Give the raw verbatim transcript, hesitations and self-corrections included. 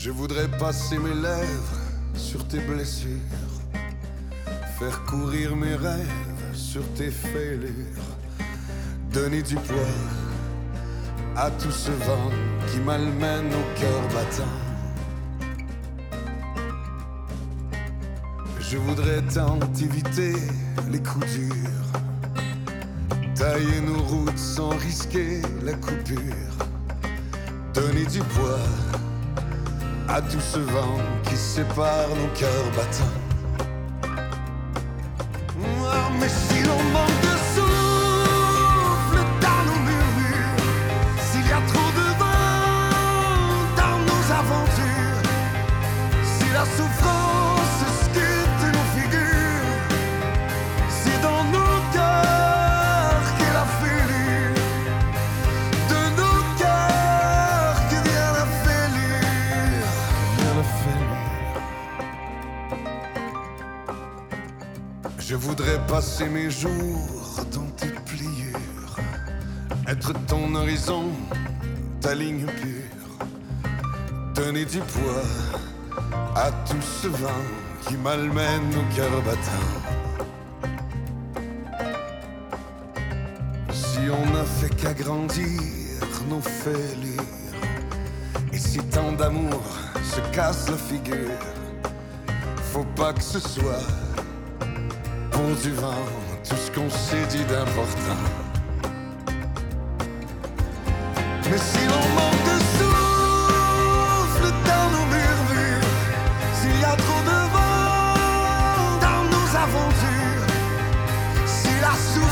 Je voudrais passer mes lèvres sur tes blessures, faire courir mes rêves sur tes fêlures, donner du poids à tout ce vent qui malmène au cœur battant. Je voudrais tant éviter les coups durs, tailler nos routes sans risquer la coupure, donner du poids à tout ce vent qui sépare nos cœurs battants. Oh, mais si l'on manque de souffle dans nos murmures, s'il y a trop de vent dans nos aventures, si la souffrance sculpte nos figures, c'est dans nos cœurs qu'est la fêlure, de nos cœurs que vient la fêlure, vient la fêlure. Je voudrais passer mes jours dans tes pliures, être ton horizon, ta ligne pure, donner du poids à tout ce vent qui malmène nos cœurs battants. Si on n'a fait qu'agrandir nos fêlures, et si tant d'amour se casse la figure, faut pas que ce soit pour du vent tout ce qu'on s'est dit d'important. Mais si l'on manque de souffle dans nos murmures, s'il y a trop de vent dans nos aventures, si la souffrance